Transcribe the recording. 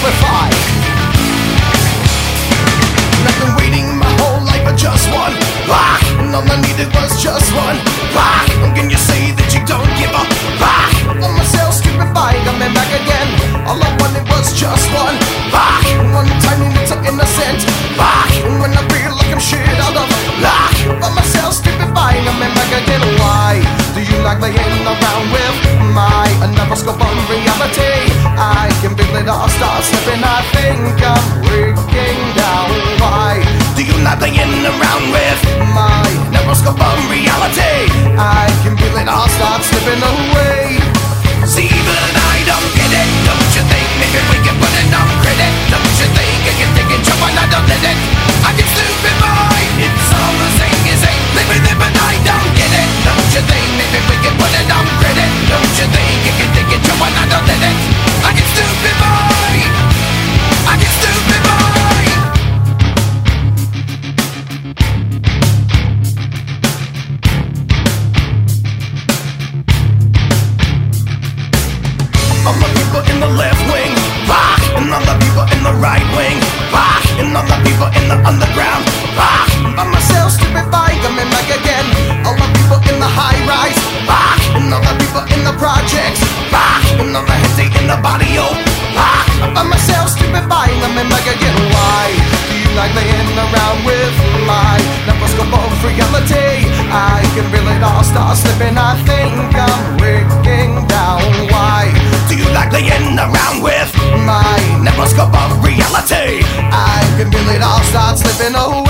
stupefy. And I've been waiting my whole life for just one rock, and all I needed was just one rock. And can you say that you don't give a rock? On myself stupefied, I'm back again. All I wanted was just one rock, one tiny little innocent rock. And when I feel like I'm shit out of luck, on myself stupefied, I'm back again. Why do you like playing around with my neuroscope on reality? I can feel it all start slipping, I think I'm breaking down. Why do you like playing around with my neuroscope on reality? I can feel it all start slipping away. See, but I don't get it. Don't you think maybe we can put it on credit? Don't you think I can take it, jump and I don't let it? I get stupid boy, it's all the same as ain't living it, but I don't get it. Don't you think maybe we can put it on credit? Don't you think I can take it, jump and I don't let it? I get stupid boy, I get stupid boy. All the people in the left wing rock, and all the people in the right wing rock, and all the people in the underground rock. By myself stupefied, coming back again. All the people in the high rise rock, and all the people in the projects rock, and all the heads in the body rock. By myself stupefied, coming back again. Why do you like playing around with my neuroscope of reality? I can feel it all start slipping, I think I'm breaking down. Why do you like playing around with my neuroscope of reality? I can feel it all start slipping away.